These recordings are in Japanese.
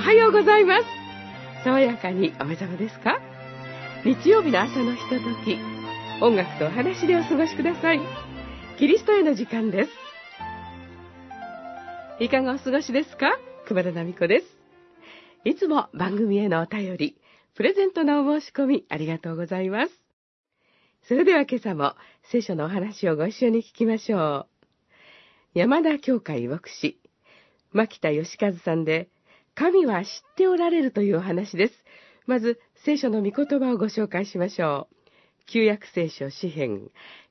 はようございます。爽やかにお目覚めですか？日曜日の朝のひととき、音楽とお話でお過ごしください。キリストへの時間です。いかがお過ごしですか？熊田奈美子です。いつも番組へのお便り、プレゼントのお申し込みありがとうございます。それでは今朝も聖書のお話をご一緒に聞きましょう。山田教会牧師、牧田義和さんで、神は知っておられるというお話です。まず、聖書の御言葉をご紹介しましょう。旧約聖書詩編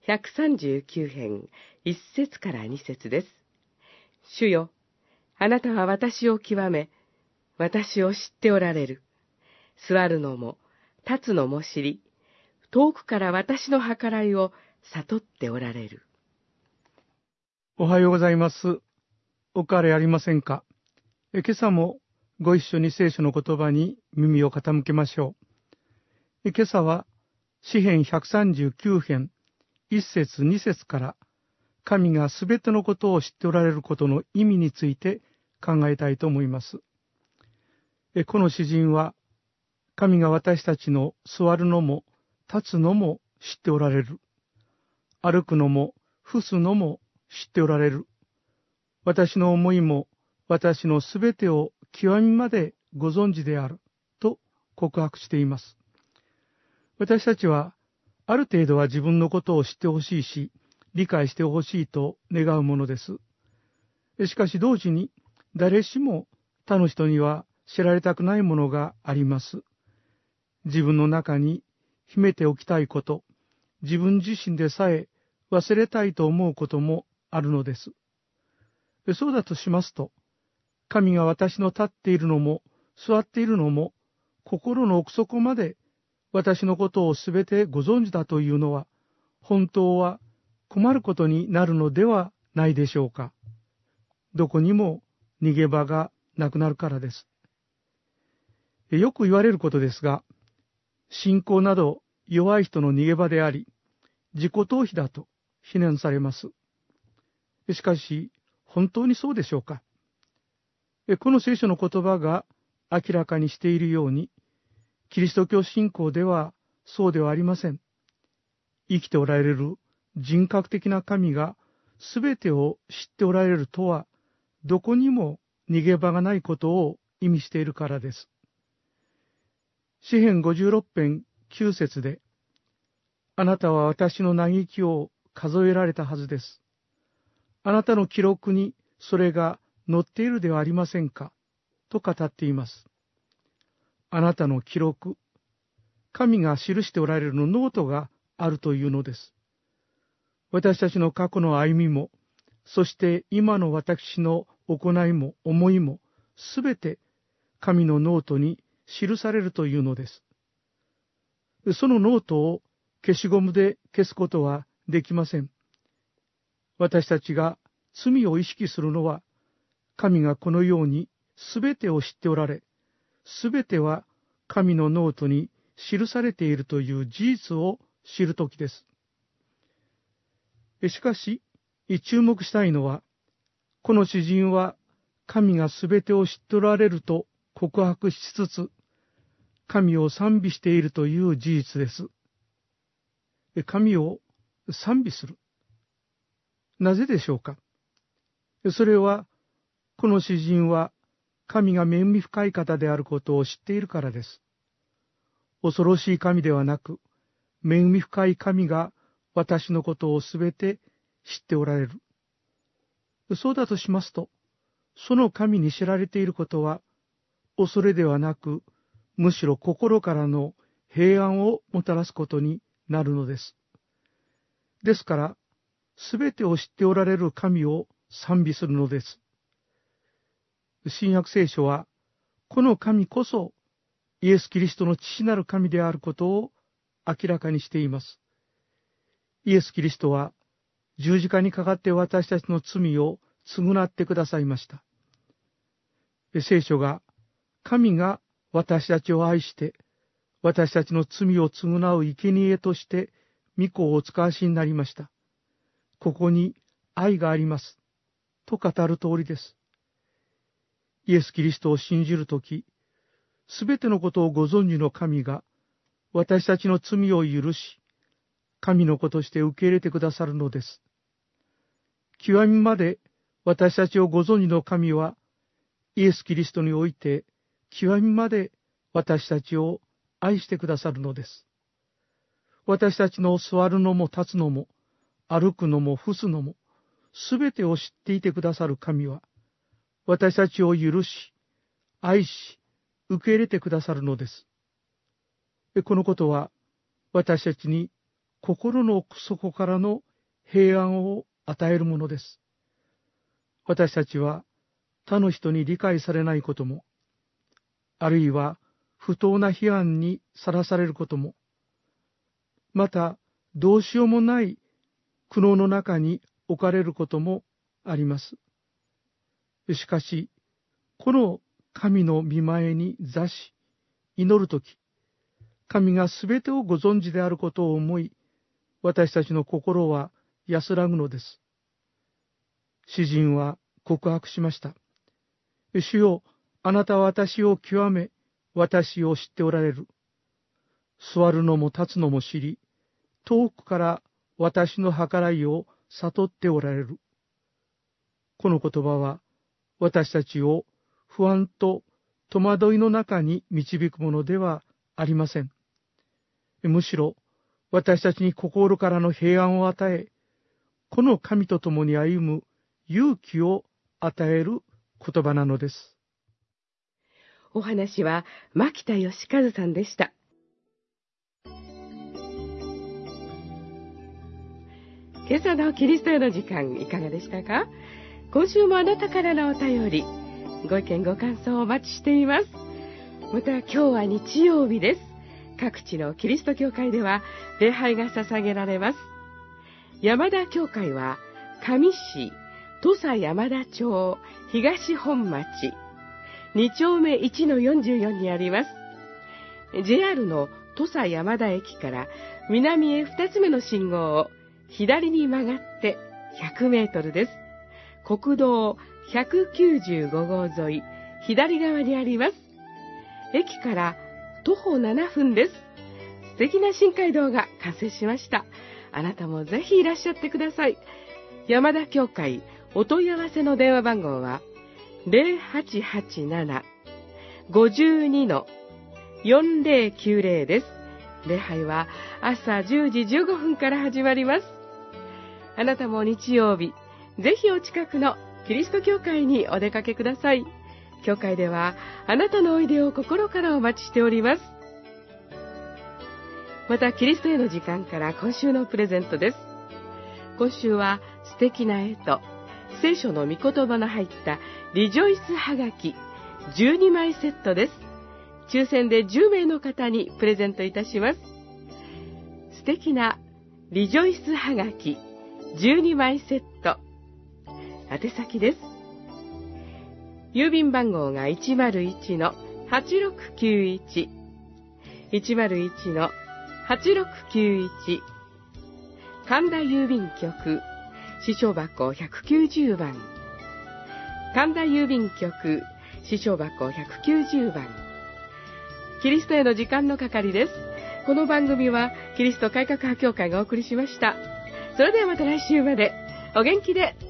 139編1節から2節です。主よ、あなたは私を極め、私を知っておられる。座るのも、立つのも知り、遠くから私の計らいを悟っておられる。 おはようございます。お変わりありませんか？今朝もご一緒に聖書の言葉に耳を傾けましょう。今朝は詩編139編1節2節から神がすべてのことを知っておられることの意味について考えたいと思います。この詩人は神が私たちの座るのも立つのも知っておられる。歩くのも伏すのも知っておられる。私の思いも私のすべてを極みまでご存知であると告白しています。私たちはある程度は自分のことを知ってほしいし、理解してほしいと願うものです。しかし同時に誰しも他の人には知られたくないものがあります。自分の中に秘めておきたいこと、自分自身でさえ忘れたいと思うこともあるのです。そうだとしますと、神が私の立っているのも座っているのも心の奥底まで私のことをすべてご存知だというのは、本当は困ることになるのではないでしょうか。どこにも逃げ場がなくなるからです。よく言われることですが、信仰など弱い人の逃げ場であり、自己逃避だと非難されます。しかし、本当にそうでしょうか。この聖書の言葉が明らかにしているように、キリスト教信仰ではそうではありません。生きておられる人格的な神がすべてを知っておられるとは、どこにも逃げ場がないことを意味しているからです。詩編56編9節で、あなたは私の嘆きを数えられたはずです。あなたの記録にそれが載っているではありませんか、と語っています。あなたの記録、神が記しておられるのノートがあるというのです。私たちの過去の歩みも、そして今の私の行いも思いも、すべて神のノートに記されるというのです。そのノートを消しゴムで消すことはできません。私たちが罪を意識するのは、神がこのようにすべてを知っておられ、すべては神のノートに記されているという事実を知るときです。しかし、注目したいのは、この詩人は神がすべてを知っておられると告白しつつ、神を賛美しているという事実です。神を賛美する。なぜでしょうか。それは、この詩人は神が恵み深い方であることを知っているからです。恐ろしい神ではなく、恵み深い神が私のことをすべて知っておられる。そうだとしますと、その神に知られていることは、恐れではなく、むしろ心からの平安をもたらすことになるのです。ですから、すべてを知っておられる神を賛美するのです。新約聖書は、この神こそ、イエス・キリストの父なる神であることを明らかにしています。イエス・キリストは、十字架にかかって私たちの罪を償ってくださいました。聖書が、神が私たちを愛して、私たちの罪を償う生贄として、御子をお使わしになりました。ここに愛があります。と語る通りです。 イエス・キリストを信じるとき、すべてのことをご存知の神が、私たちの罪を許し、神の子として受け入れてくださるのです。極みまで私たちをご存知の神は、イエス・キリストにおいて、極みまで私たちを愛してくださるのです。私たちの座るのも立つのも、歩くのも伏すのも、すべてを知っていてくださる神は、私たちを許し、愛し、受け入れてくださるのです。このことは、私たちに心の奥底からの平安を与えるものです。私たちは他の人に理解されないことも、あるいは不当な批判にさらされることも、またどうしようもない苦悩の中に置かれることもあります。しかし、この神の御前に座し、祈るとき、神がすべてをご存知であることを思い、私たちの心は安らぐのです。詩人は告白しました。主よ、あなたは私を極め、私を知っておられる。座るのも立つのも知り、遠くから私の計らいを悟っておられる。この言葉は、私たちを不安と戸惑いの中に導くものではありません。むしろ、私たちに心からの平安を与え、この神と共に歩む勇気を与える言葉なのです。 お話は牧田義和さんでした。今朝のキリストへの時間いかがでしたか？今週もあなたからのお便り、ご意見ご感想をお待ちしています。また今日は日曜日です。各地のキリスト教会では礼拝が捧げられます。山田教会は上市土佐山田町東本町2丁目 1-44 にあります。 JR の土佐山田駅から南へ2つ目の信号を左に曲がって100メートルです。国道195号沿い左側にあります。駅から徒歩7分です。素敵な新街道が完成しました。あなたもぜひいらっしゃってください。山田教会お問い合わせの電話番号は 0887-52-4090 です。礼拝は朝10時15分から始まります。あなたも日曜日、ぜひお近くのキリスト教会にお出かけください。教会ではあなたのおいでを心からお待ちしております。またキリストへの時間から今週のプレゼントです。今週は素敵な絵と聖書の御言葉の入ったリジョイスはがき12枚セットです。抽選で10名の方にプレゼントいたします。素敵なリジョイスはがき12枚セット。宛先です。郵便番号が 101-8691 101-8691 神田郵便局支所箱190番神田郵便局支所箱190番。キリストへの時間の係です。この番組はキリスト改革派教会がお送りしました。それではまた来週までお元気で